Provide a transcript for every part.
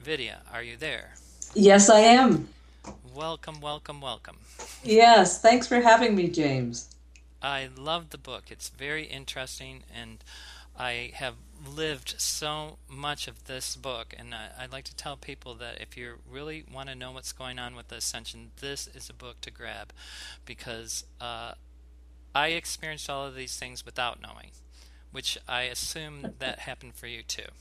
Vidya, are you there? Yes, I am. Welcome, welcome, welcome. Yes, thanks for having me, James. I love the book. It's very interesting, and I have lived so much of this book. And I'd like to tell people that if you really want to know what's going on with the Ascension, this is a book to grab because I experienced all of these things without knowing, which I assume that happened for you too.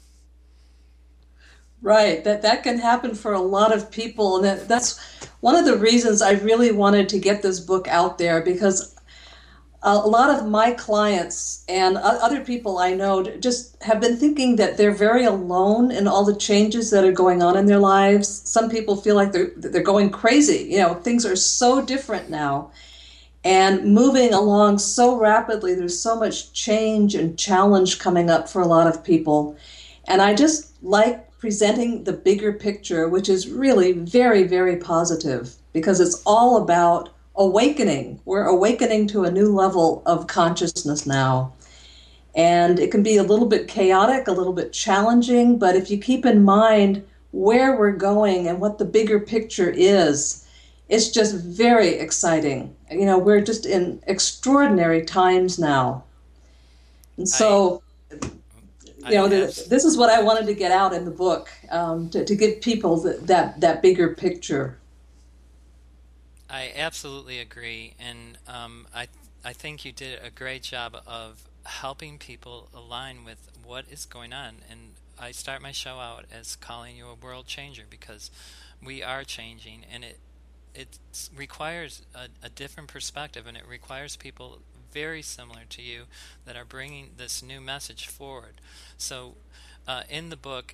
Right, that can happen for a lot of people, and that's one of the reasons I really wanted to get this book out there because a lot of my clients and other people I know just have been thinking that they're very alone in all the changes that are going on in their lives. Some people feel like they're going crazy. Things are so different now and moving along so rapidly. There's so much change and challenge coming up for a lot of people. And I just like presenting the bigger picture, which is really very, very positive because it's all about awakening. We're awakening to a new level of consciousness now. And it can be a little bit chaotic, a little bit challenging, but if you keep in mind where we're going and what the bigger picture is, it's just very exciting. We're just in extraordinary times now. And I so, I this is what I wanted to get out in the book, to give people that bigger picture. I absolutely agree, and I think you did a great job of helping people align with what is going on. And I start my show out as calling you a world changer because we are changing, and it requires a different perspective, and it requires people very similar to you that are bringing this new message forward. So, in the book,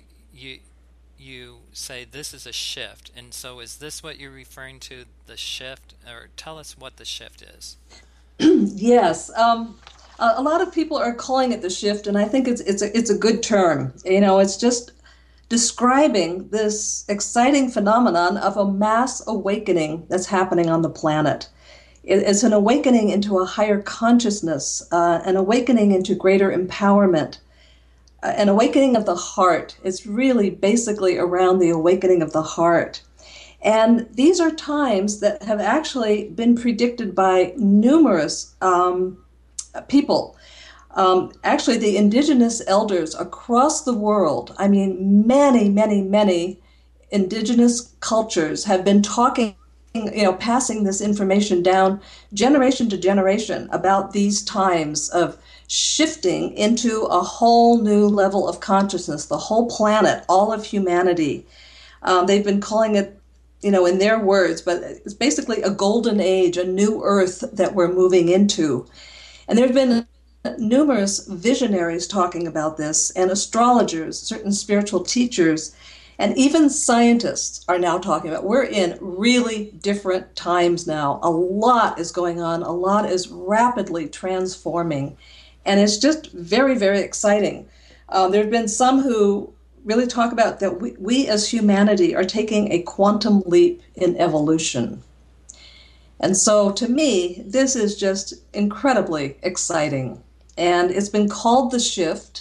you say this is a shift. And so is this what you're referring to, the shift? Or tell us what the shift is. Yes, a lot of people are calling it the shift, and I think it's a good term. It's just describing this exciting phenomenon of a mass awakening that's happening on the planet. It's an awakening into a higher consciousness, an awakening into greater empowerment, an awakening of the heart. It's really basically around the awakening of the heart. And these are times that have actually been predicted by numerous people. Actually, the indigenous elders across the world, I mean, many, many, many indigenous cultures have been talking, passing this information down generation to generation about these times of shifting into a whole new level of consciousness, the whole planet, all of humanity. They've been calling it, in their words, but it's basically a golden age, a new earth that we're moving into. And there have been numerous visionaries talking about this, and astrologers, certain spiritual teachers, and even scientists are now talking about. We're in really different times now. A lot is going on. A lot is rapidly transforming. And it's just very, very exciting. There have been some who really talk about that we as humanity are taking a quantum leap in evolution. And so to me, this is just incredibly exciting. And it's been called the shift.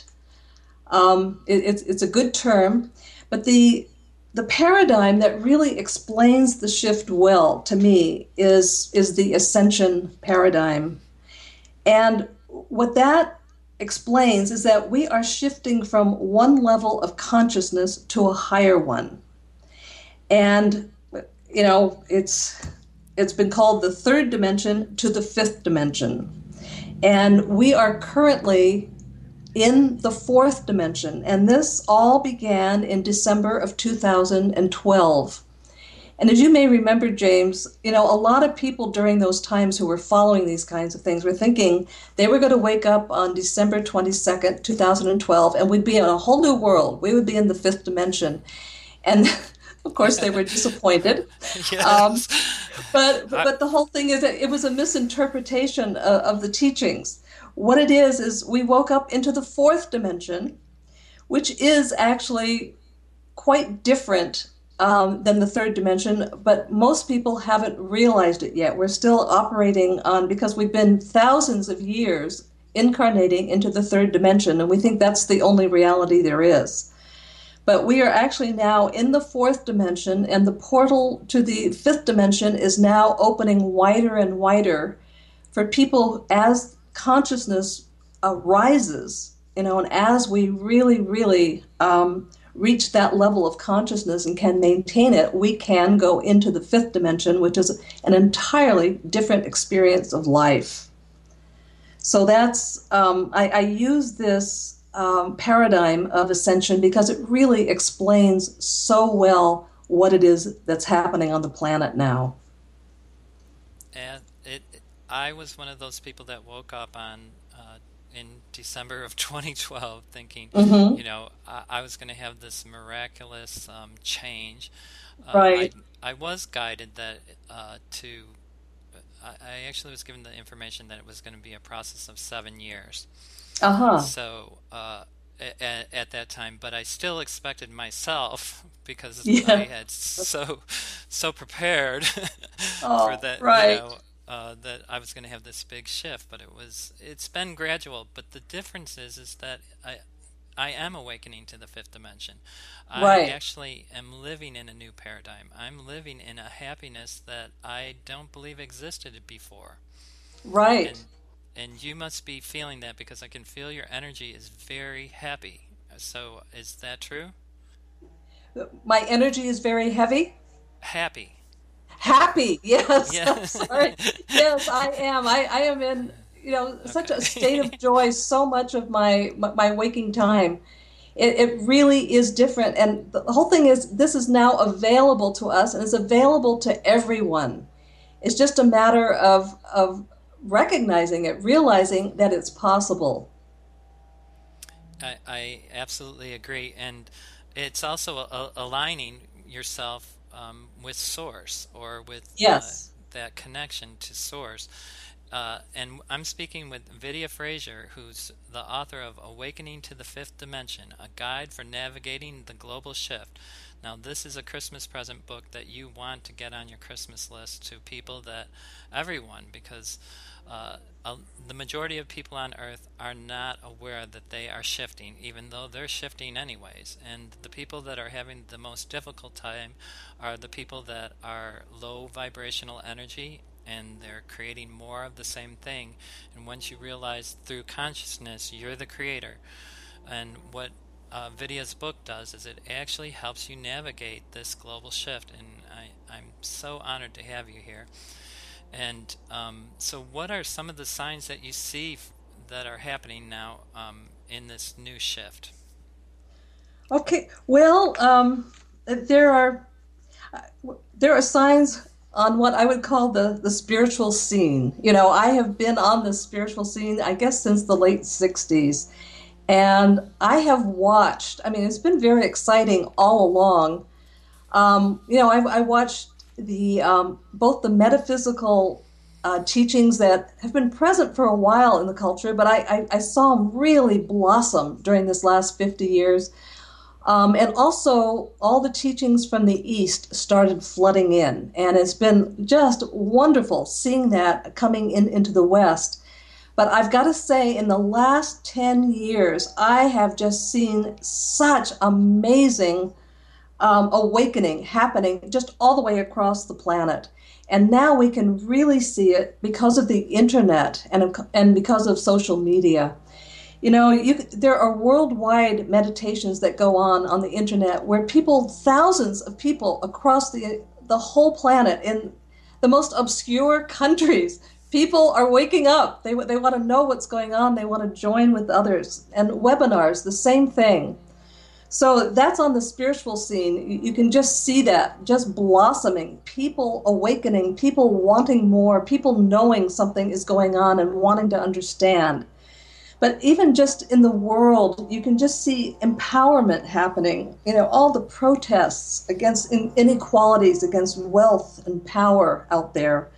It's a good term, but the paradigm that really explains the shift well to me is the ascension paradigm. And what that explains is that we are shifting from one level of consciousness to a higher one. And it's been called the third dimension to the fifth dimension. And we are currently in the fourth dimension. And this all began in December of 2012. And as you may remember, James, a lot of people during those times who were following these kinds of things were thinking they were going to wake up on December 22nd, 2012, and we'd be in a whole new world. We would be in the fifth dimension. And of course, they were disappointed. Um, Yes. but, I, but the whole thing is that it was a misinterpretation of the teachings. What it is we woke up into the fourth dimension, which is actually quite different than the third dimension, but most people haven't realized it yet. We're still operating on, because we've been thousands of years incarnating into the third dimension, and we think that's the only reality there is. But we are actually now in the fourth dimension, and the portal to the fifth dimension is now opening wider and wider for people as consciousness rises, and as we really, really reach that level of consciousness and can maintain it, we can go into the fifth dimension, which is an entirely different experience of life. So that's, I use this paradigm of ascension because it really explains so well what it is that's happening on the planet now. And I was one of those people that woke up in December of 2012 thinking, I was going to have this miraculous change. Right. I was guided that I actually was given the information that it was going to be a process of 7 years. Uh-huh. So at that time, but I still expected myself because Yeah. I had so prepared for that, right. that I was going to have this big shift. But it's been gradual. But the difference is that I am awakening to the fifth dimension. Right. I actually am living in a new paradigm. I'm living in a happiness that I don't believe existed before. Right. And you must be feeling that because I can feel your energy is very happy. So is that true? My energy is very heavy? Happy. Happy, yes. Yes. Sorry. Yes, I am. I am in, such a state of joy so much of my waking time. It really is different. And the whole thing is, this is now available to us and it's available to everyone. It's just a matter of recognizing it, realizing that it's possible. I absolutely agree. And it's also aligning yourself with Source or with Yes. that connection to Source. And I'm speaking with Vidya Frazier, who's the author of Awakening to the Fifth Dimension, A Guide for Navigating the Global Shift. Now, this is a Christmas present book that you want to get on your Christmas list to everyone, because the majority of people on Earth are not aware that they are shifting, even though they're shifting anyways. And the people that are having the most difficult time are the people that are low vibrational energy, and they're creating more of the same thing. And once you realize through consciousness you're the creator, and what Vidya's book does is it actually helps you navigate this global shift. And I'm so honored to have you here. And so what are some of the signs that you see that are happening now in this new shift? Okay. Well, there are signs on what I would call the spiritual scene. I have been on the spiritual scene, I guess, since the late 60s. And I have watched, it's been very exciting all along. I watched both the metaphysical teachings that have been present for a while in the culture, but I saw them really blossom during this last 50 years. And also, all the teachings from the East started flooding in, and it's been just wonderful seeing that coming into the West. But I've got to say, in the last 10 years, I have just seen such amazing awakening happening just all the way across the planet. And now we can really see it because of the internet and because of social media. There are worldwide meditations that go on the internet where thousands of people across the whole planet in the most obscure countries, people are waking up. They want to know what's going on. They want to join with others. And webinars, the same thing. So that's on the spiritual scene. You can just see that just blossoming, people awakening, people wanting more, people knowing something is going on and wanting to understand. But even just in the world, you can just see empowerment happening. All the protests against inequalities, against wealth and power out there,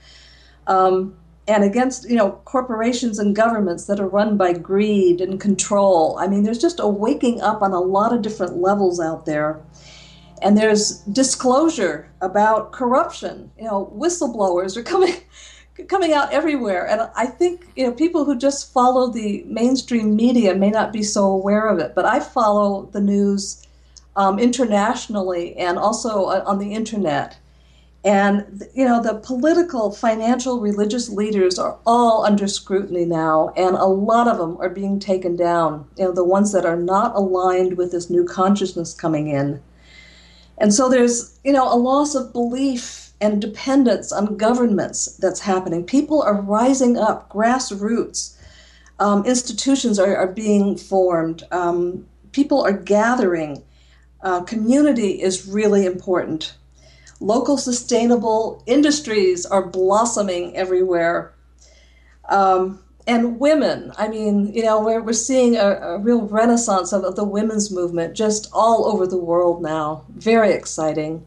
and against, corporations and governments that are run by greed and control. There's just a waking up on a lot of different levels out there. And there's disclosure about corruption. Whistleblowers are coming out everywhere. And I think, people who just follow the mainstream media may not be so aware of it, but I follow the news internationally and also on the internet. And, the political, financial, religious leaders are all under scrutiny now, and a lot of them are being taken down, the ones that are not aligned with this new consciousness coming in. And so there's, a loss of belief and dependence on governments that's happening. People are rising up, grassroots. Institutions are being formed. People are gathering. Community is really important. Local sustainable industries are blossoming everywhere. And women, I mean, we're seeing a real renaissance of the women's movement just all over the world now. Very exciting.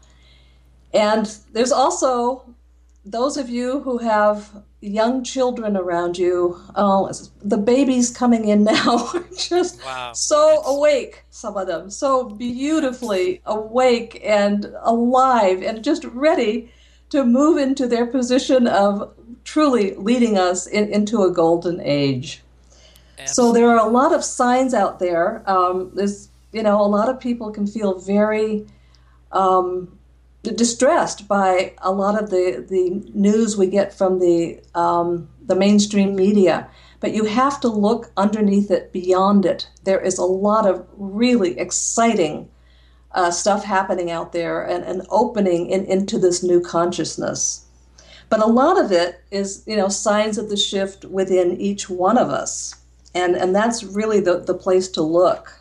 And there's also those of you who have young children around you. Oh, the babies coming in now are just Wow. so It's awake, some of them, so beautifully awake and alive and just ready to move into their position of truly leading us into a golden age. So there are a absolutely. lot of signs out there. A lot of people can feel very um, distressed by a lot of the news we get from the mainstream media. But you have to look underneath it, beyond it. There is a lot of really exciting stuff happening out there and opening into this new consciousness. But a lot of it is, signs of the shift within each one of us. And that's really the place to look.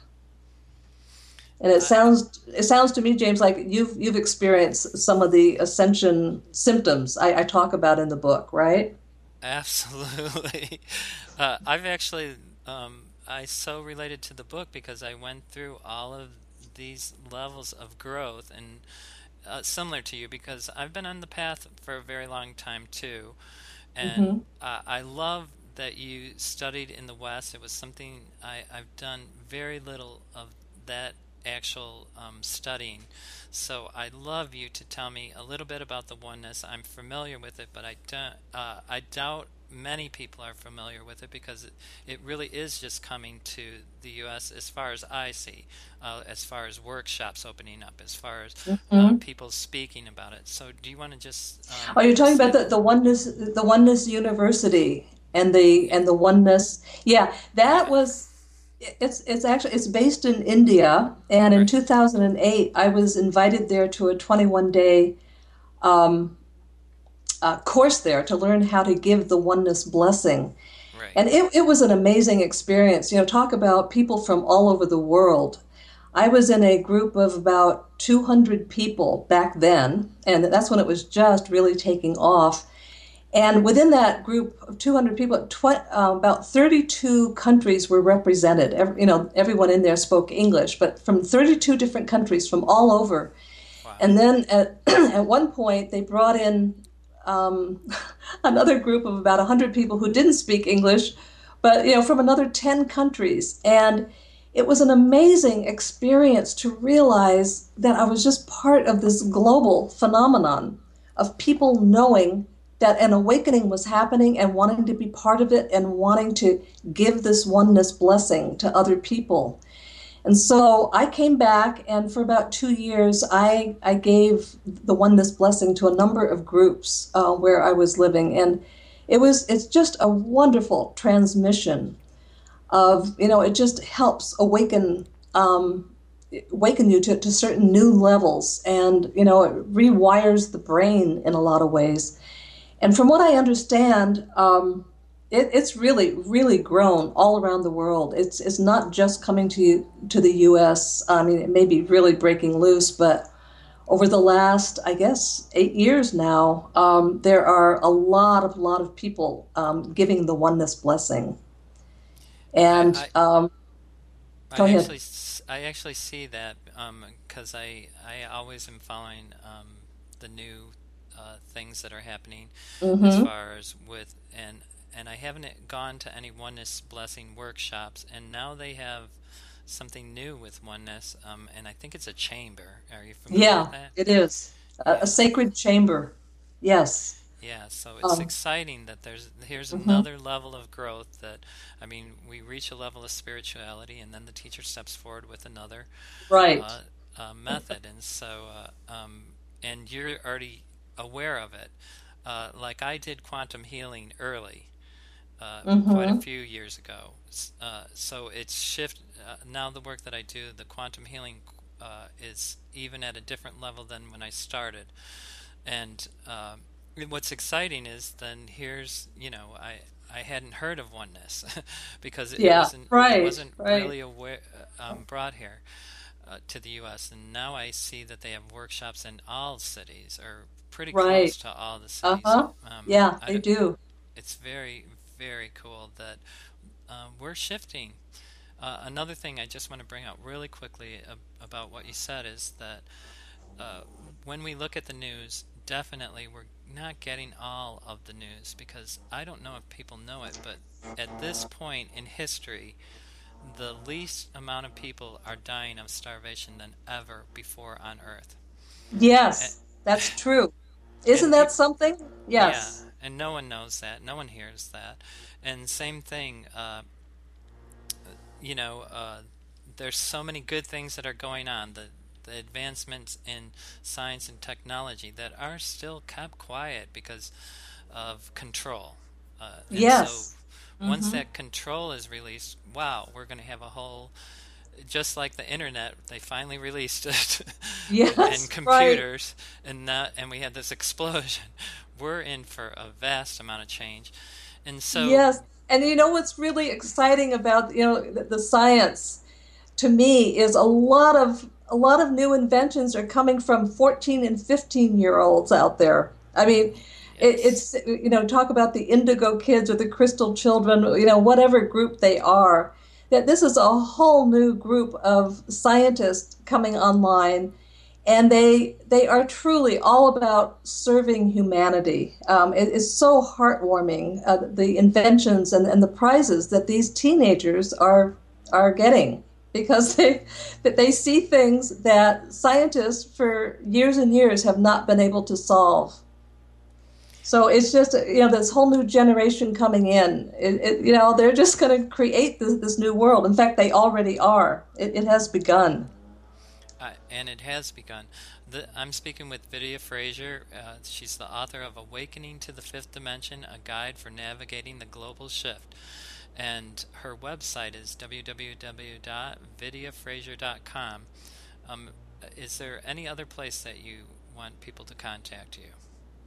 And it Uh, sounds to me, James, like you've experienced some of the ascension symptoms I talk about in the book, right? Absolutely. I've actually, I so related to the book because I went through all of these levels of growth and similar to you because I've been on the path for a very long time too. And Hmm. I love that you studied in the West. It was something I've done very little of that actual studying. So I'd love you to tell me a little bit about the oneness. I'm familiar with it, but I doubt many people are familiar with it because it really is just coming to the U.S. as far as I see, as far as workshops opening up, as far as Hmm. people speaking about it. So do you want to just Oh, you're talking about say, the oneness university and the oneness. Yeah, that yeah, was it's based in India, and in right, 2008 I was invited there to a 21-day um, course there to learn how to give the oneness blessing. right, And it was an amazing experience. Talk about people from all over the world. I was in a group of about 200 people back then, and that's when it was just really taking off. And within that group of 200 people, about 32 countries were represented. Everyone in there spoke English, but from 32 different countries from all over. wow, And then at one point, they brought in um, another group of about 100 people who didn't speak English, but from another 10 countries. And it was an amazing experience to realize that I was just part of this global phenomenon of people knowing that an awakening was happening and wanting to be part of it and wanting to give this oneness blessing to other people. And so I came back, and for about 2 years, I gave the oneness blessing to a number of groups where I was living, and it's just a wonderful transmission of it just helps awaken you to certain new levels, and it rewires the brain in a lot of ways. And from what I understand, it's really, really grown all around the world. It's not just coming to the U.S. I mean, it may be really breaking loose, but over the last, I guess, 8 years now, there are a lot of people giving the oneness blessing. I, And I go ahead. I actually see that because I always am following the new things that are happening as Hmm. far as and I haven't gone to any oneness blessing workshops, and now they have something new with oneness, and I think it's a chamber. Are you familiar with Yeah, that? it is a Yeah. sacred chamber. Yes. Yeah, so it's Um, exciting that here's mhm. another level of growth that, I mean, we reach a level of spirituality, and then the teacher steps forward with another Right. uh, method, and you're already aware of it. Like I did quantum healing early, quite a Hmm. few years ago. So it's shift now. The work that I do, the quantum healing, is even at a different level than when I started. And what's exciting is then here's I hadn't heard of oneness because Yeah. it Right. wasn't Right. really brought here to the U.S. And now I see that they have workshops in all cities or pretty Right. close to all the cities. Uh-huh. Yeah, I they don't, do. it's very, very cool that we're shifting. Another thing I just want to bring out really quickly about what you said is that uh, when we look at the news, definitely we're not getting all of the news because I don't know if people know it, but at this point in history, the least amount of people are dying of starvation than ever before on Earth. And, Yes, that's true. Isn't and that people, something? yeah, Yes. and no one knows that, no one hears that. And same thing, you know, there's so many good things that are going on. The advancements in science and technology that are still kept quiet because of control. And so Yes. once Hmm. that control is released, wow, we're going to have a whole, just like the internet, they finally released it, and Yes, right. computers, and we had this explosion. We're in for a vast amount of change, and so Yes. And you know what's really exciting about, the science to me is a lot of new inventions are coming from 14 and 15-year-olds out there. I mean, yes, it's talk about the indigo kids or the crystal children, whatever group they are, that this is a whole new group of scientists coming online, and they are truly all about serving humanity. It is so heartwarming, the inventions and the prizes that these teenagers are getting because they see things that scientists for years and years have not been able to solve. So it's just this whole new generation coming in. They're just going to create this new world. In fact, they already are. It has begun. and it has begun. I'm speaking with Vidya Frazier. She's the author of Awakening to the Fifth Dimension, a guide for navigating the global shift. And her website is www.vidyafrazier.com. Um, is there any other place that you want people to contact you?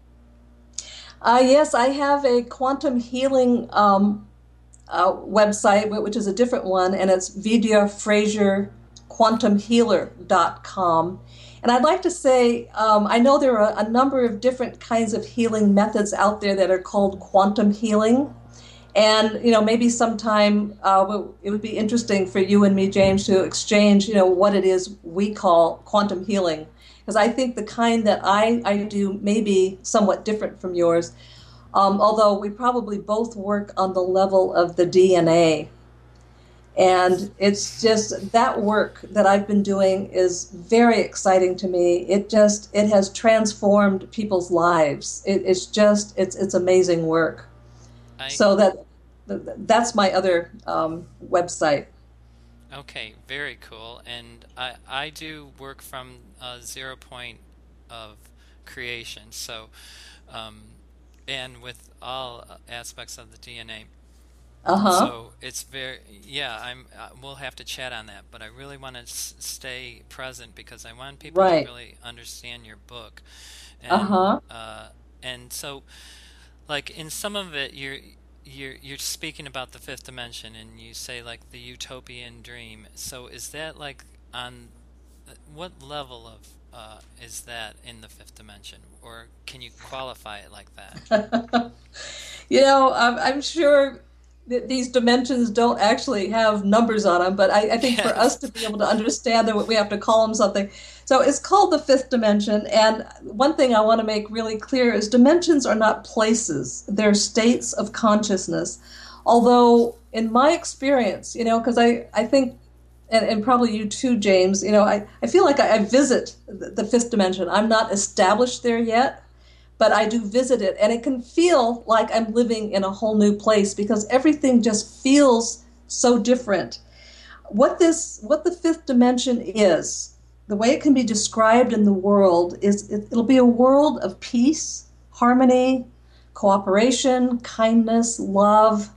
Yes, I have a quantum healing website, which is a different one, and it's Vidya Frazier quantumhealer.com. And I'd like to say, I know there are a number of different kinds of healing methods out there that are called quantum healing. And, maybe sometime it would be interesting for you and me, James, to exchange, what it is we call quantum healing. Because I think the kind that I do may be somewhat different from yours, although we probably both work on the level of the DNA. Yes. And it's just that work that I've been doing is very exciting to me. It has transformed people's lives. It's amazing work. I So that's my other website. Okay, very cool. And I do work from a 0 point of creation. So um, and with all aspects of the DNA. Uh-huh. So it's very, yeah, we'll have to chat on that, but I really want to stay present because I want people to Right. really understand your book. And Uh-huh. and so like in some of it you're speaking about the fifth dimension and you say like the utopian dream. So is that like on what level of is that in the fifth dimension, or can you qualify it like that? I'm sure that these dimensions don't actually have numbers on them, but I think for us Yes. to be able to understand them, we have to call them something. So it's called the fifth dimension. And one thing I want to make really clear is dimensions are not places, they're states of consciousness. Although, in my experience, because I think, and probably you too, James, I feel like I visit the fifth dimension. I'm not established there yet, but I do visit it, and it can feel like I'm living in a whole new place because everything just feels so different. What the fifth dimension is, the way it can be described in the world is it'll be a world of peace, harmony, cooperation, kindness, love.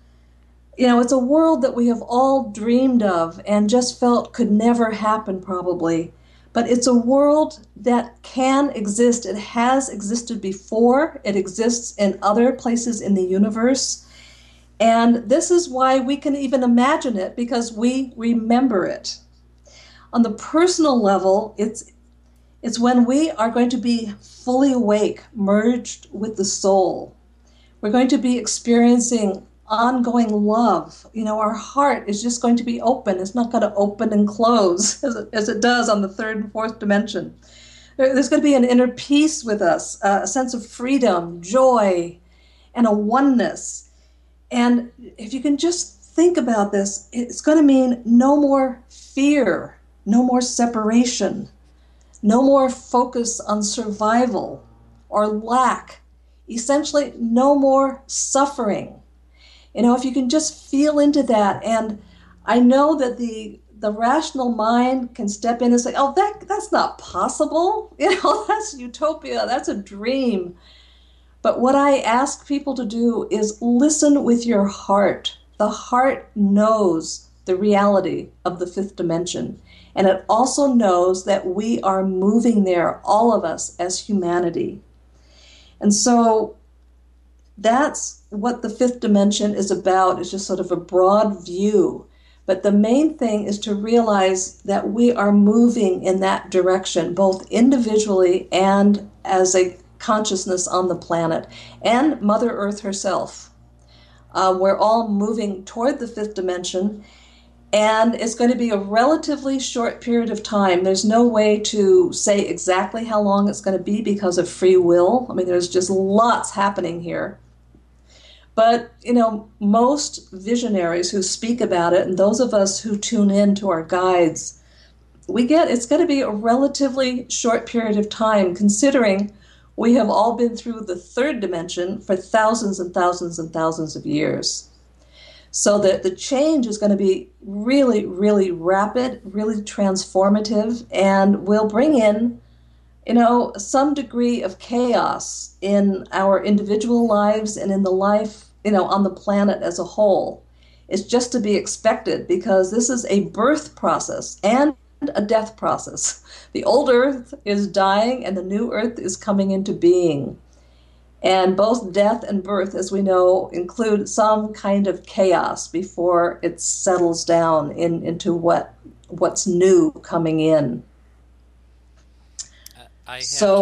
You know, it's a world that we have all dreamed of and just felt could never happen, probably. But it's a world that can exist. It has existed before, it exists in other places in the universe. And this is why we can even imagine it, because we remember it. On the personal level, it's when we are going to be fully awake, merged with the soul. We're going to be experiencing ongoing love. You know, our heart is just going to be open. It's not going to open and close as it does on the third and fourth dimension. There's going to be an inner peace with us, a sense of freedom, joy, and a oneness. And if you can just think about this, it's going to mean no more fear, no more separation, no more focus on survival or lack, essentially no more suffering. You know, if you can just feel into that, and I know that the rational mind can step in and say, oh, that's not possible. You know, that's utopia, that's a dream. But what I ask people to do is listen with your heart. The heart knows the reality of the fifth dimension. And it also knows that we are moving there, all of us as humanity. And so that's what the fifth dimension is about. It's just sort of a broad view. But the main thing is to realize that we are moving in that direction, both individually and as a consciousness on the planet, and Mother Earth herself. We're all moving toward the fifth dimension, and it's going to be a relatively short period of time. There's no way to say exactly how long it's going to be because of free will. I mean, there's just lots happening here. But, you know, most visionaries who speak about it, and those of us who tune in to our guides, it's going to be a relatively short period of time, considering we have all been through the third dimension for thousands and thousands and thousands of years. So that the change is going to be really, really rapid, really transformative, and will bring in, you know, some degree of chaos in our individual lives and in the life, you know, on the planet as a whole. It's just to be expected, because this is a birth process and a death process. The old earth is dying and the new earth is coming into being. And both death and birth, as we know, include some kind of chaos before it settles down into what's new coming in. I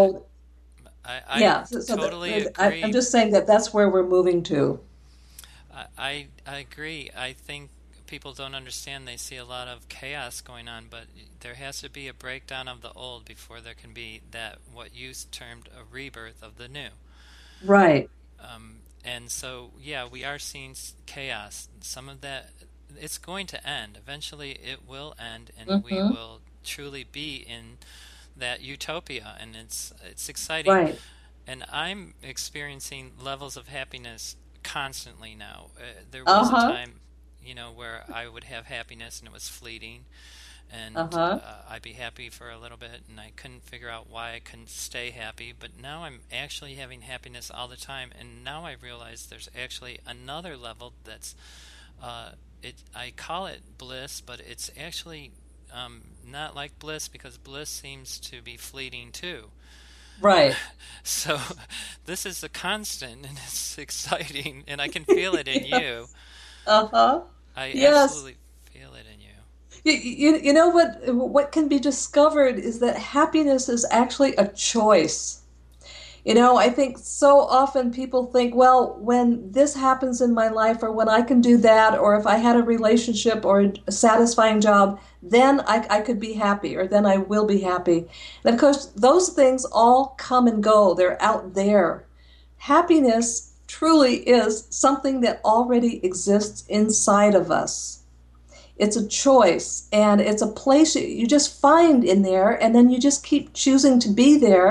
totally agree. I'm just saying that that's where we're moving to. I agree. I think people don't understand. They see a lot of chaos going on, but there has to be a breakdown of the old before there can be that, what you termed, a rebirth of the new. Right. And so, yeah, we are seeing chaos. Some of that, it's going to end. Eventually it will end, and we will truly be in that utopia, and it's exciting. Right. And I'm experiencing levels of happiness constantly now. There was a time, you know, where I would have happiness and it was fleeting, and I'd be happy for a little bit, and I couldn't figure out why I couldn't stay happy. But now I'm actually having happiness all the time, and now I realize there's actually another level that's I call it bliss, but it's actually not like bliss, because bliss seems to be fleeting too. Right. So this is a constant, and it's exciting, and I can feel it in you. I absolutely feel it in you. You know what can be discovered is that happiness is actually a choice. You know, I think so often people think, well, when this happens in my life, or when I can do that, or if I had a relationship or a satisfying job, then I could be happy, or then I will be happy. And of course, those things all come and go. They're out there. Happiness truly is something that already exists inside of us. It's a choice, and it's a place you just find in there, and then you just keep choosing to be there.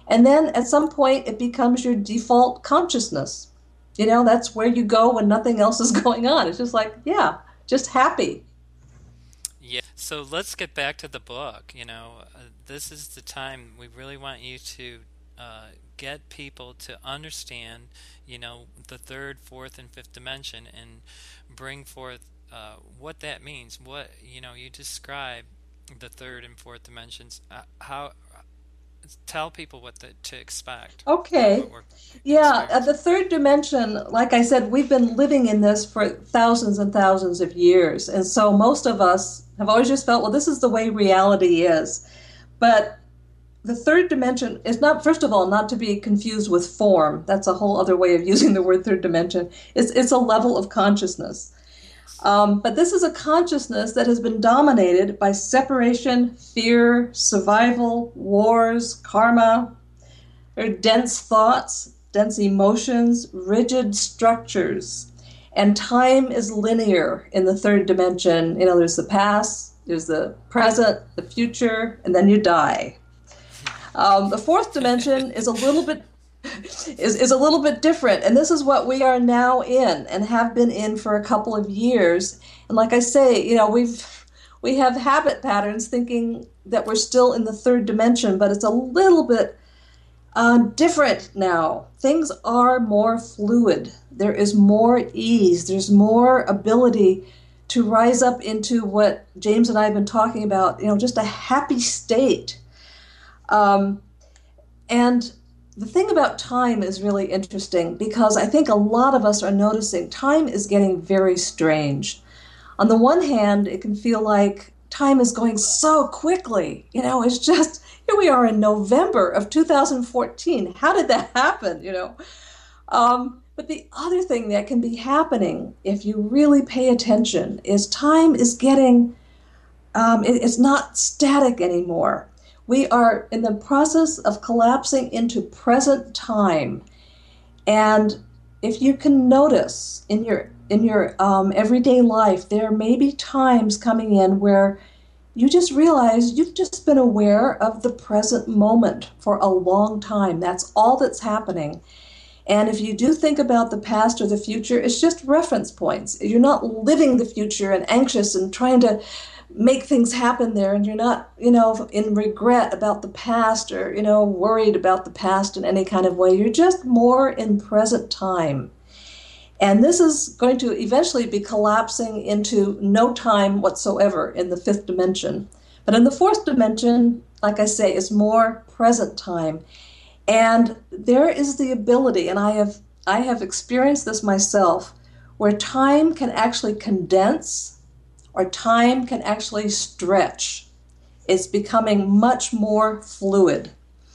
And then at some point, it becomes your default consciousness. That's where you go when nothing else is going on. It's just like, yeah, just happy. Yeah. So let's get back to the book. This is the time we really want you to get people to understand, the third, fourth, and fifth dimension and bring forth what that means. You describe the third and fourth dimensions. How tell people to expect and Okay. what we're Yeah, at the experiencing. third dimension, like I said, we've been living in this for thousands and thousands of years. And so most of us have always just felt, well, this is the way reality is. But the third dimension is not, first of all, not to be confused with form. That's a whole other way of using the word third dimension. It's a level of consciousness. Yes. But this is a consciousness that has been dominated by separation, fear, survival, wars, karma, or dense thoughts, dense emotions, rigid structures. And time is linear in the third dimension. There's the past, there's the present, the future, and then you die. The fourth dimension is a little bit different, and this is what we are now in and have been in for a couple of years. And like I say, we have habit patterns thinking that we're still in the third dimension, but it's a little bit different now. Things are more fluid. There is more ease. There's more ability to rise up into what James and I have been talking about, just a happy state. Um, and the thing about time is really interesting because I think a lot of us are noticing time is getting very strange. On the one hand, it can feel like time is going so quickly. It's just, here we are in November of 2014. How did that happen? But the other thing that can be happening if you really pay attention is time is getting, it's not static anymore. We are in the process of collapsing into present time. And if you can notice in your everyday life, there may be times coming in where you just realize you've just been aware of the present moment for a long time. That's all that's happening. And if you do think about the past or the future, it's just reference points. You're not living the future and anxious and trying to make things happen there, and you're not, in regret about the past or, worried about the past in any kind of way. You're just more in present time. And this is going to eventually be collapsing into no time whatsoever in the fifth dimension. But in the fourth dimension, like I say, is more present time. And there is the ability, and I have experienced this myself, where time can actually condense or time can actually stretch. It's becoming much more fluid.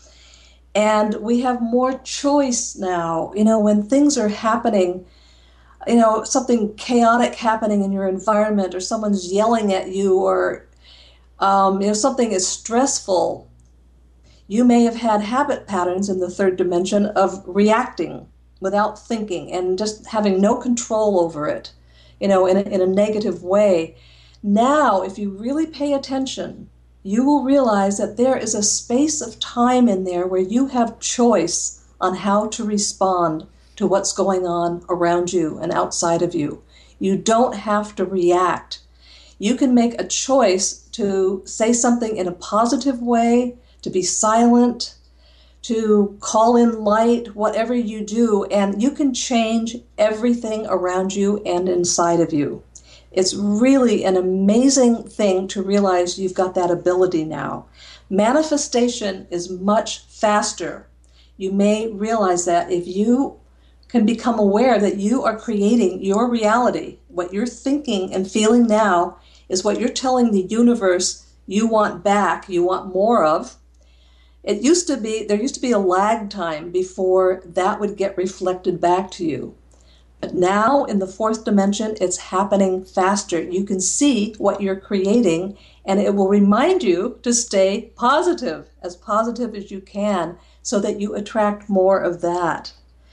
And we have more choice now. When things are happening, something chaotic happening in your environment, or someone's yelling at you, or something is stressful, you may have had habit patterns in the third dimension of reacting without thinking and just having no control over it, in a negative way. Now, if you really pay attention, you will realize that there is a space of time in there where you have choice on how to respond to what's going on around you and outside of you. You don't have to react. You can make a choice to say something in a positive way, to be silent, to call in light, whatever you do, and you can change everything around you and inside of you. It's really an amazing thing to realize you've got that ability now. Manifestation is much faster. You may realize that if you can become aware that you are creating your reality. What you're thinking and feeling now is what you're telling the universe you want back, you want more of. There used to be a lag time before that would get reflected back to you. But now in the fourth dimension, it's happening faster. You can see what you're creating, and it will remind you to stay positive as you can, so that you attract more of that.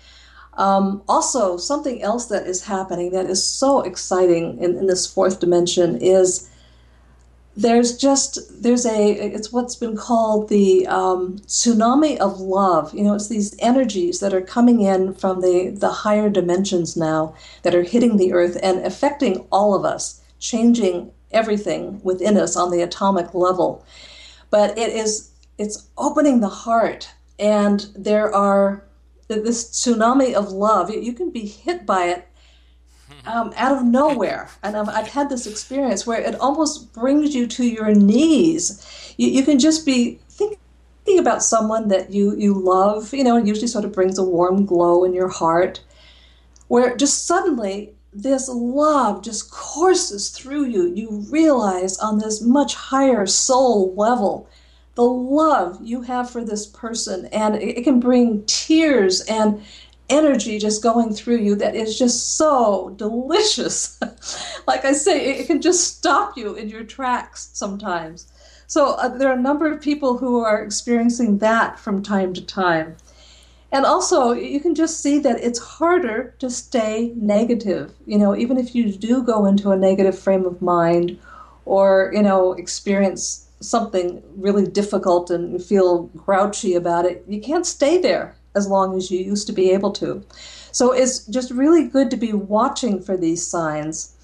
Also, something else that is happening that is so exciting in this fourth dimension is it's what's been called the tsunami of love. It's these energies that are coming in from the higher dimensions now that are hitting the earth and affecting all of us, changing everything within us on the atomic level. But it's opening the heart, and there are this tsunami of love. You can be hit by it out of nowhere. And I've had this experience where it almost brings you to your knees. You can just be thinking about someone that you love, it usually sort of brings a warm glow in your heart, where just suddenly this love just courses through you. You realize on this much higher soul level the love you have for this person, and it can bring tears and energy just going through you that is just so delicious. Like I say, it can just stop you in your tracks sometimes. So there are a number of people who are experiencing that from time to time. And also, you can just see that it's harder to stay negative. Even if you do go into a negative frame of mind or, experience something really difficult and feel grouchy about it, you can't stay there as long as you used to be able to. So it's just really good to be watching for these signs.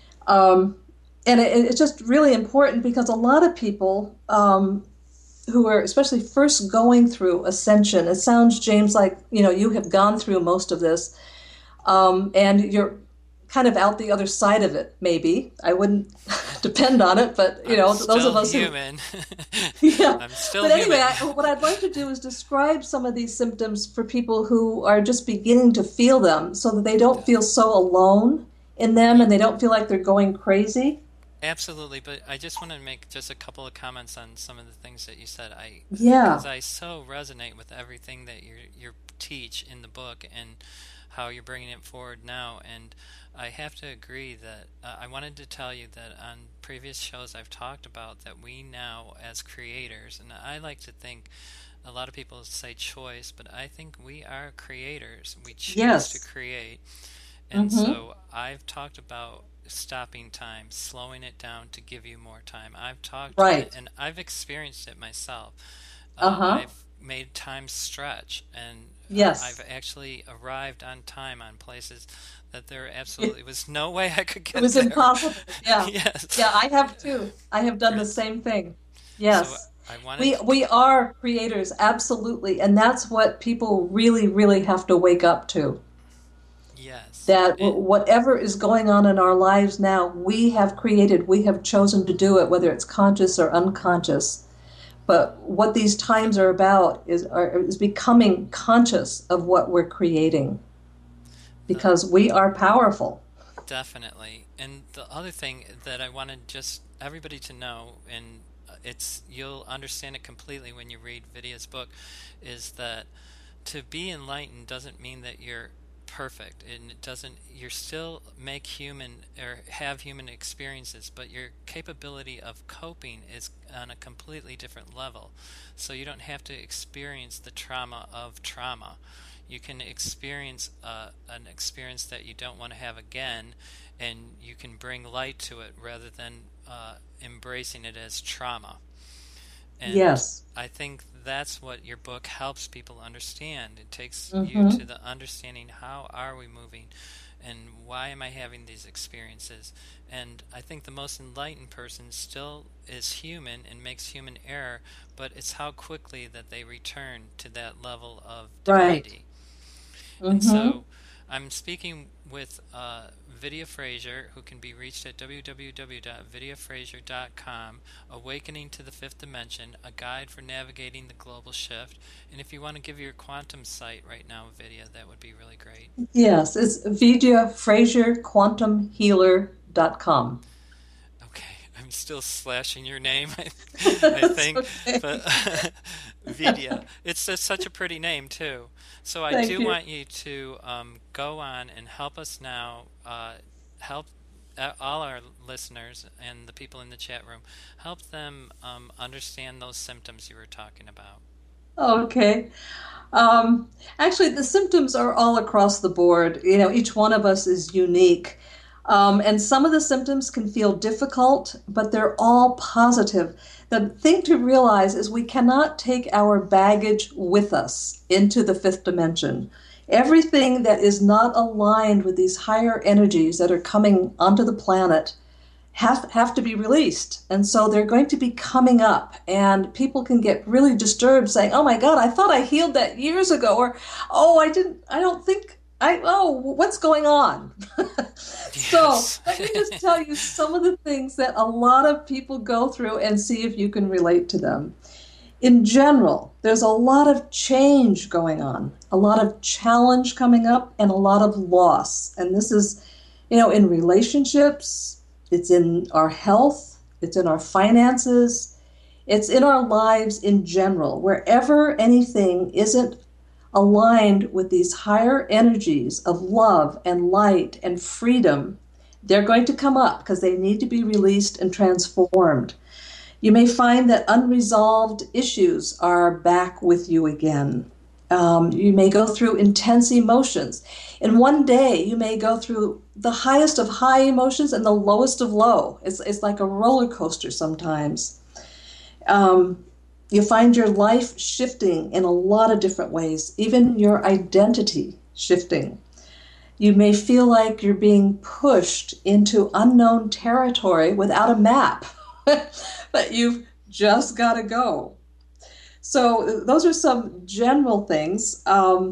And it's just really important because a lot of people who are especially first going through ascension, it sounds, James, like, you have gone through most of this, and you're kind of out the other side of it, maybe. I wouldn't depend on it, but, those of us human. Yeah. I'm still but anyway, human. what I'd like to do is describe some of these symptoms for people who are just beginning to feel them so that they don't feel so alone in them and they don't feel like they're going crazy. Absolutely, but I just want to make just a couple of comments on some of the things that you said. Yeah. Because I so resonate with everything that you teach in the book and how you're bringing it forward now. And I have to agree that I wanted to tell you that on previous shows I've talked about that we now, as creators, and I like to think a lot of people say choice, but I think we are creators. We choose to Yes. create. And Mm-hmm. so I've talked about stopping time, slowing it down to give you more time. I've talked, Right. and I've experienced it myself. Uh-huh. I've made time stretch, and I've Yes. actually arrived on time on places that there It, absolutely was no way I could it get was there. impossible. Yeah. Yes. Yeah, I have too. I have done the same thing. So Yes. I wanted We to, we are creators, absolutely. And that's what people really, really have to wake up to. yes. That And whatever is going on in our lives now, we have created, we have chosen to do it, whether it's conscious or unconscious. But what these times are about is becoming conscious of what we're creating the because we are powerful. Definitely. And the other thing that I wanted just everybody to know, and you'll understand it completely when you read Vidya's book, is that to be enlightened doesn't mean that you're perfect, and it doesn't you're still make human or have human experiences, but your capability of coping is on a completely different level. So you don't have to experience the trauma of trauma. You can experience an experience that you don't want to have again, and you can bring light to it rather than embracing it as trauma. And Yes. I think that's what your book helps people understand. It takes you Hmm. to the understanding, how are we moving and why am I having these experiences? And I think the most enlightened person still is human and makes human error, but it's how quickly that they return to that level of Right. divinity. And Hmm. so I'm speaking with Vidya Frazier, who can be reached at www.vidyafrazier.com, Awakening to the Fifth Dimension, a guide for navigating the global shift. And if you want to give your quantum site right now, Vidya, that would be really great. Yes, it's Vidya Frazier Quantum Healer.com. Okay, I'm still slashing your name, I That's think, okay. but Vidya, it's just such a pretty name too. So I Thank do you. want you to go on and help us now, help all our listeners and the people in the chat room, help them understand those symptoms you were talking about. Okay. Actually, the symptoms are all across the board. Each one of us is unique. And some of the symptoms can feel difficult, but they're all positive. The thing to realize is we cannot take our baggage with us into the fifth dimension. Everything that is not aligned with these higher energies that are coming onto the planet have to be released. And so they're going to be coming up, and people can get really disturbed saying, oh my God, I thought I healed that years ago, or oh, I don't think what's going on? So Yes. let me just tell you some of the things that a lot of people go through and see if you can relate to them. In general, there's a lot of change going on, a lot of challenge coming up, and a lot of loss. And this is, in relationships, it's in our health, it's in our finances, it's in our lives in general. Wherever anything isn't aligned with these higher energies of love and light and freedom, they're going to come up because they need to be released and transformed. You may find that unresolved issues are back with you again. You may go through intense emotions. In one day, you may go through the highest of high emotions and the lowest of low. It's like a roller coaster sometimes. You find your life shifting in a lot of different ways, even your identity shifting. You may feel like you're being pushed into unknown territory without a map, but you've just got to go. So those are some general things.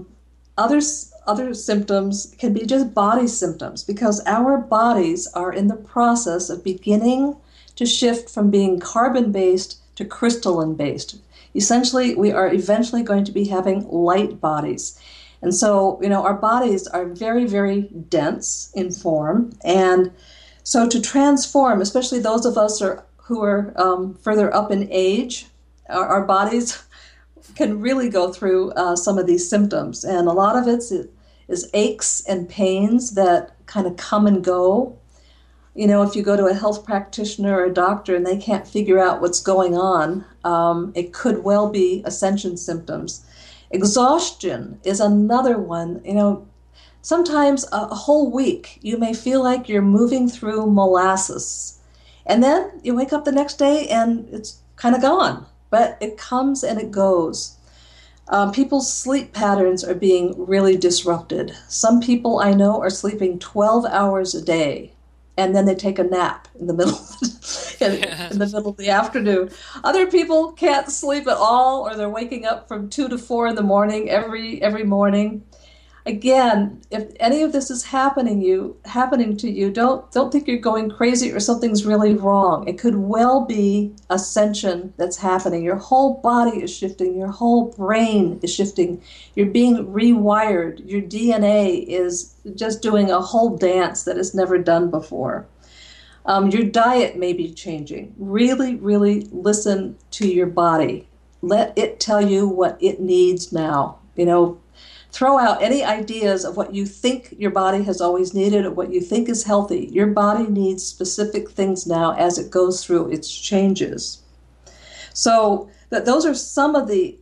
Other symptoms can be just body symptoms because our bodies are in the process of beginning to shift from being carbon-based to crystalline-based. Essentially, we are eventually going to be having light bodies. And so, our bodies are very, very dense in form. And so to transform, especially those of us who are further up in age, our bodies can really go through some of these symptoms. And a lot of it is aches and pains that kind of come and go. If you go to a health practitioner or a doctor and they can't figure out what's going on, it could well be ascension symptoms. Exhaustion is another one. Sometimes a whole week you may feel like you're moving through molasses. And then you wake up the next day and it's kind of gone. But it comes and it goes. People's sleep patterns are being really disrupted. Some people I know are sleeping 12 hours a day, and then they take a nap in the middle in the middle of the afternoon. Other people can't sleep at all, or they're waking up from 2 to 4 in the morning every morning. Again, if any of this is happening to you, don't think you're going crazy or something's really wrong. It could well be ascension that's happening. Your whole body is shifting. Your whole brain is shifting. You're being rewired. Your DNA is just doing a whole dance that it's never done before. Your diet may be changing. Really, really listen to your body. Let it tell you what it needs now. Throw out any ideas of what you think your body has always needed or what you think is healthy. Your body needs specific things now as it goes through its changes. So those are some of the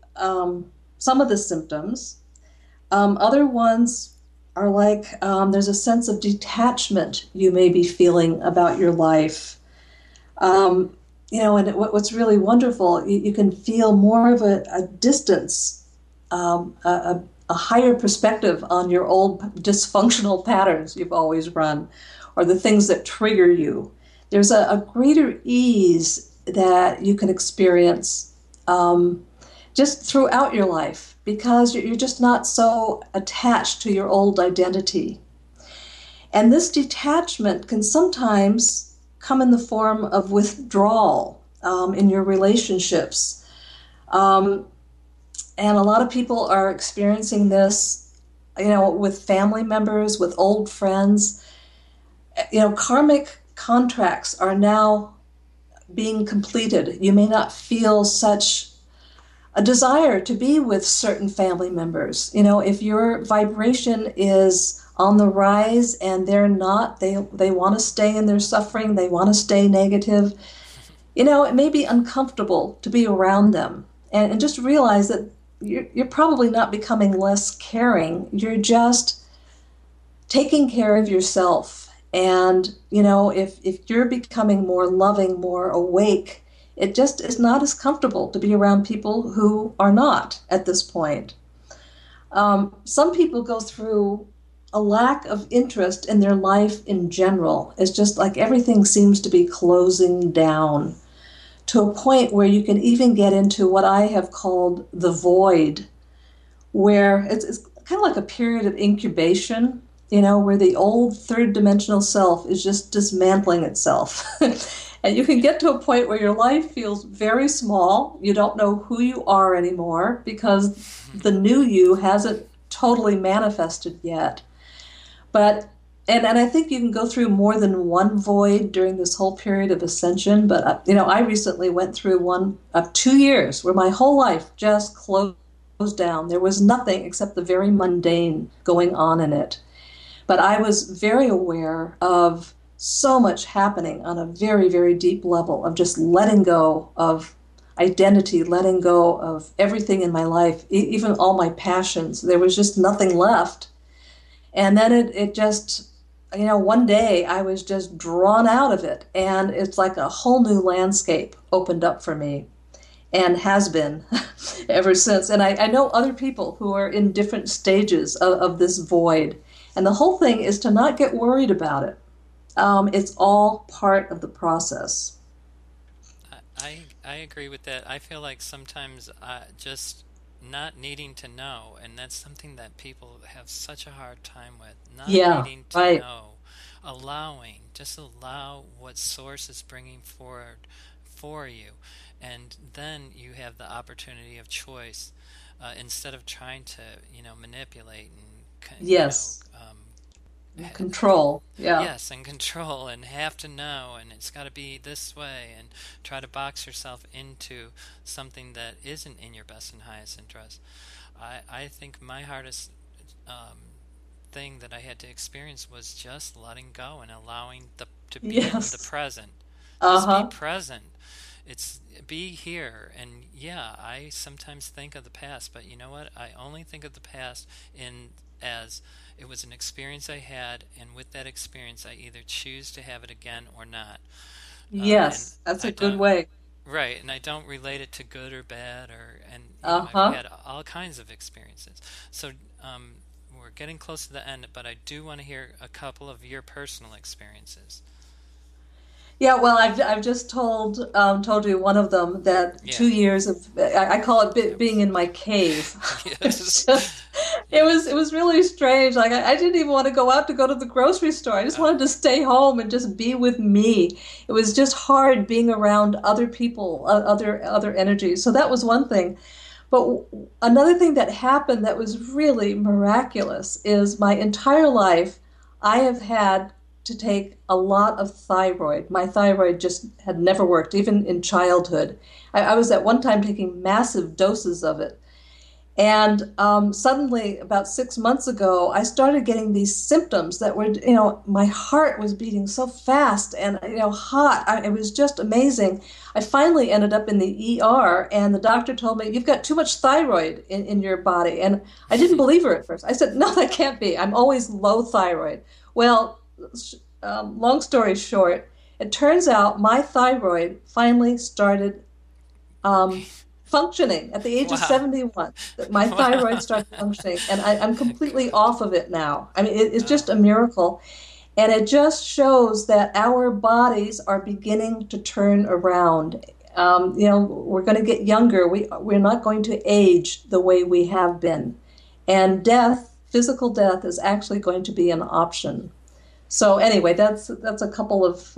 symptoms. Other ones are like there's a sense of detachment you may be feeling about your life. And what's really wonderful, you can feel more of a distance, a higher perspective on your old dysfunctional patterns you've always run, or the things that trigger you. There's a greater ease that you can experience just throughout your life because you're just not so attached to your old identity. And this detachment can sometimes come in the form of withdrawal in your relationships. And a lot of people are experiencing this, with family members, with old friends. Karmic contracts are now being completed. You may not feel such a desire to be with certain family members. If your vibration is on the rise and they're not, they want to stay in their suffering, they want to stay negative, it may be uncomfortable to be around them. And just realize that you're probably not becoming less caring. You're just taking care of yourself And, if you're becoming more loving, more awake, it just is not as comfortable to be around people who are not at this point. Some people go through a lack of interest in their life in general. It's just like everything seems to be closing down to a point where you can even get into what I have called the void, where it's kind of like a period of incubation, where the old third dimensional self is just dismantling itself. And you can get to a point where your life feels very small. You don't know who you are anymore because the new you hasn't totally manifested yet. But and I think you can go through more than one void during this whole period of ascension. But I recently went through one of 2 years where my whole life just closed down. There was nothing except the very mundane going on in it. But I was very aware of so much happening on a very, very deep level of just letting go of identity, letting go of everything in my life, even all my passions. There was just nothing left. And then it just, one day I was just drawn out of it. And it's like a whole new landscape opened up for me and has been ever since. And I know other people who are in different stages of this void. And the whole thing is to not get worried about it. It's all part of the process. I agree with that. I feel like sometimes just not needing to know, and that's something that people have such a hard time with, not Yeah, needing to right. know, allowing, just allow what source is bringing forward for you, and then you have the opportunity of choice instead of trying to, manipulate and, Yes. ha- Control. Yeah. yes, and control and have to know, and it's got to be this way, and try to box yourself into something that isn't in your best and highest interest. I think my hardest um, thing that I had to experience was just letting go and allowing to be in the Yes. present. Just be Uh-huh. present. It's be here. And yeah, I sometimes think of the past, but you know what? I only think of the past in as it was an experience I had, and with that experience, I either choose to have it again or not. And Yes. That's I a good don't, way. right, and I don't relate it to good or bad, and I've Uh-huh. had all kinds of experiences. So um, we're getting close to the end, but I do want to hear a couple of your personal experiences. Yeah, well, I've just told you one of them that Yeah, 2 years of I call it that being was, in my cave. It's yes, just it yes. was really strange. Like I didn't even want to go out to go to the grocery store. I just Uh, wanted to stay home and just be with me. It was just hard being around other people, other energies. So that was one thing. But another thing that happened that was really miraculous is my entire life I have had to take a lot of thyroid. My thyroid just had never worked, even in childhood. I was at one time taking massive doses of it. And suddenly, about 6 months ago, I started getting these symptoms that were, my heart was beating so fast and, hot. It was just amazing. I finally ended up in the ER, and the doctor told me, "You've got too much thyroid in your body." And I didn't believe her at first. I said, "No, that can't be. I'm always low thyroid." Well, long story short, it turns out my thyroid finally started working. um, functioning at the age of Wow. 71. That my thyroid Wow. started functioning, and I'm completely Good. off of it now. I mean, it's just Oh, a miracle, and it just shows that our bodies are beginning to turn around. We're going to get younger. We're not going to age the way we have been, and physical death, is actually going to be an option. So anyway, that's a couple of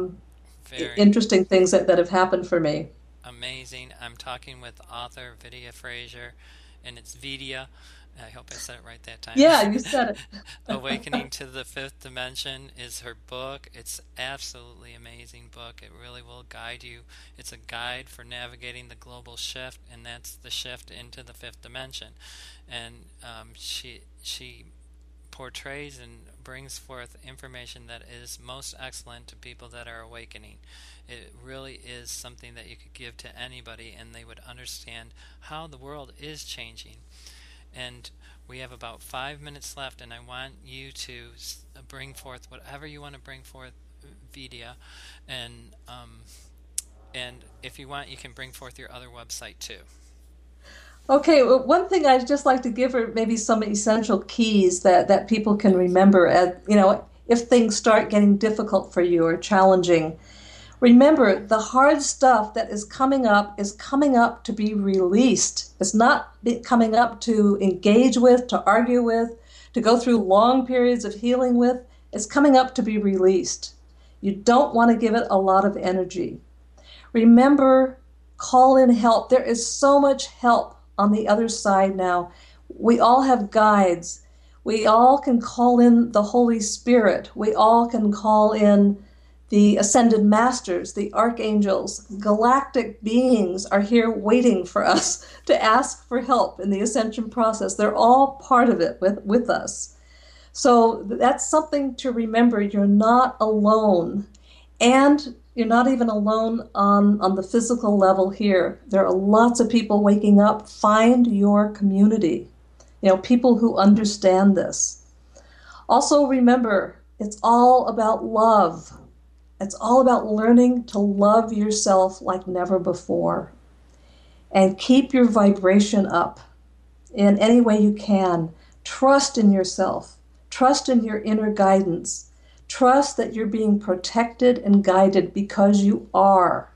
very interesting things that have happened for me. amazing. I'm talking with author Vidya Frazier, and it's Vidya. I hope I said it right that time. Yeah, you said Awakening it. to the Fifth Dimension is her book. It's absolutely amazing book. It really will guide you. It's a guide for navigating the global shift, and that's the shift into the fifth dimension. And she portrays and brings forth information that is most excellent to people that are awakening. It really is something that you could give to anybody, and they would understand how the world is changing. And we have about 5 minutes left, and I want you to bring forth whatever you want to bring forth, Vidya, and if you want, you can bring forth your other website too. Okay, well, one thing I'd just like to give are maybe some essential keys that people can remember as, if things start getting difficult for you or challenging. Remember, the hard stuff that is coming up to be released. It's not coming up to engage with, to argue with, to go through long periods of healing with. It's coming up to be released. You don't want to give it a lot of energy. Remember, call in help. There is so much help on the other side now. We all have guides. We all can call in the Holy Spirit. We all can call in the ascended masters, the archangels. Galactic beings are here waiting for us to ask for help in the ascension process. They're all part of it with us. So that's something to remember. You're not alone. And you're not even alone on the physical level here. There are lots of people waking up. Find your community, people who understand this. Also remember, it's all about love. It's all about learning to love yourself like never before. And keep your vibration up in any way you can. Trust in yourself. Trust in your inner guidance. Trust that you're being protected and guided because you are.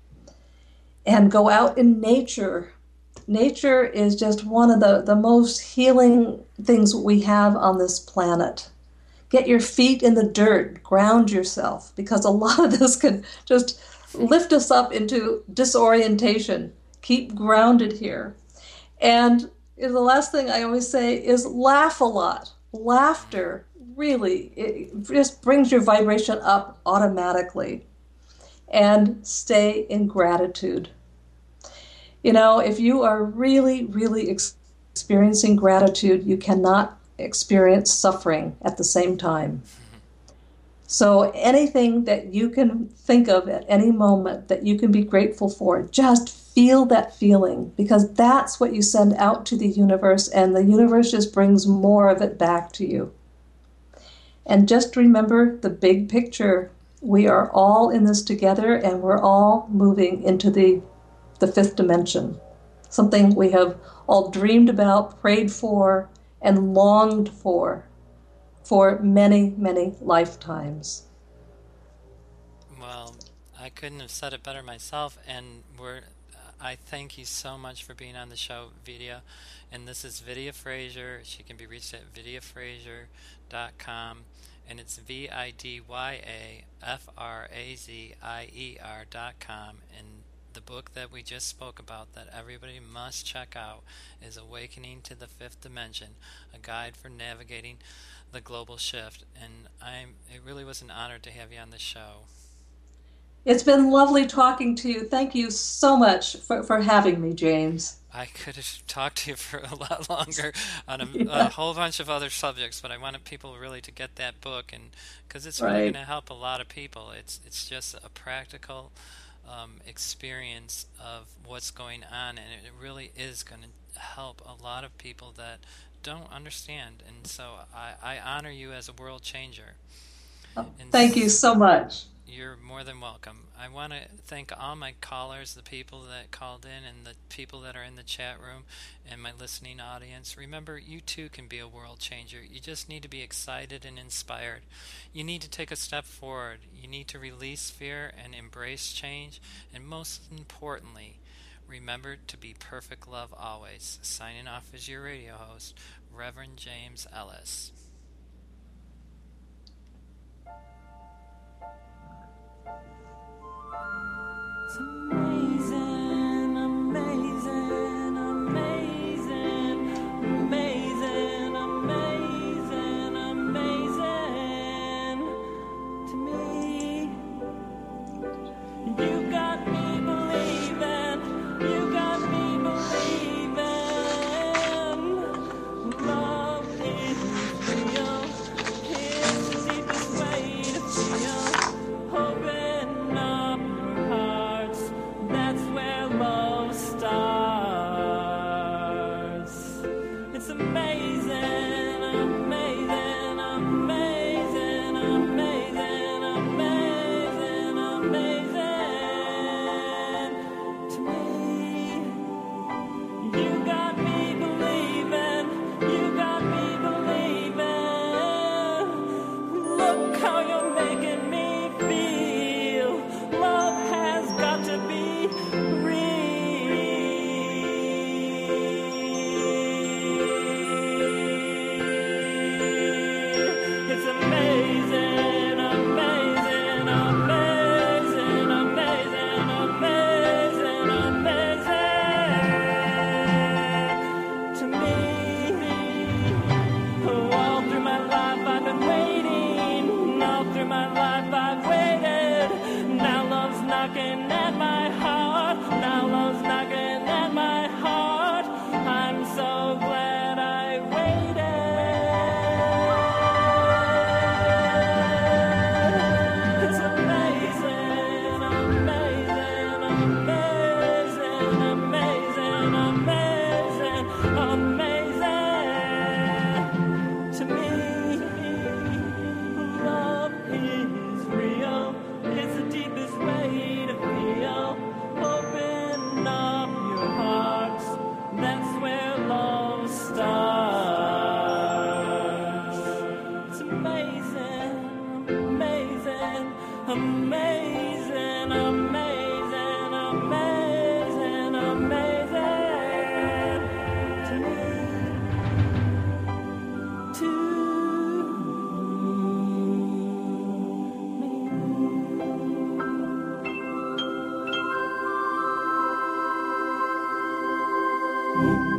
And go out in nature. Nature is just one of the most healing things we have on this planet. Get your feet in the dirt, ground yourself, because a lot of this can just lift us up into disorientation. Keep grounded here. And the last thing I always say is laugh a lot. Laughter really, it just brings your vibration up automatically. And stay in gratitude. If you are really, really experiencing gratitude, you cannot experience suffering at the same time. So anything that you can think of at any moment that you can be grateful for, just feel that feeling, because that's what you send out to the universe, and the universe just brings more of it back to you. And just remember the big picture. We are all in this together, and we're all moving into the fifth dimension, something we have all dreamed about, prayed for, and longed for many, many lifetimes. Well, I couldn't have said it better myself, and I thank you so much for being on the show, Vidya. And this is Vidya Frazier. She can be reached at vidyafrazier.com, and it's VIDYAFRAZIER.com. And the book that we just spoke about that everybody must check out is Awakening to the Fifth Dimension, a guide for navigating the global shift. And it really was an honor to have you on the show. It's been lovely talking to you. Thank you so much for having me, James. I could have talked to you for a lot longer on a whole bunch of other subjects, but I wanted people really to get that book, and because it's really going to help a lot of people. It's just a practical experience of what's going on, and it really is going to help a lot of people that don't understand. And so I honor you as a world changer. Thank you so much. You're more than welcome. I want to thank all my callers, the people that called in, and the people that are in the chat room, and my listening audience. Remember, you too can be a world changer. You just need to be excited and inspired. You need to take a step forward. You need to release fear and embrace change. And most importantly, remember to be perfect love always. Signing off as your radio host, Reverend James Ellis. It's amazing, amazing, amazing, amazing, amazing, amazing to me. You got me believing, you got me believing. Love is real, it's the deepest way to feel. Open up your hearts. It's amazing, amazing, amazing, amazing, amazing, amazing to me. You got me believing, you got me believing. Look how you're making me feel. Love has got to be real. It's amazing, amazing, amazing, amazing, amazing, amazing to me. Oh, all through my life I've been waiting. All through my life I've waited. Now love's knocking at my heart. Now love's knocking at my heart. I'm so glad I waited. It's amazing, amazing, amazing, amazing, amazing, amazing to me. Love is real. It's the deepest way to feel. Open up your hearts. That's where love starts. It's amazing, amazing, amazing, amazing, amazing, amazing to me. To me.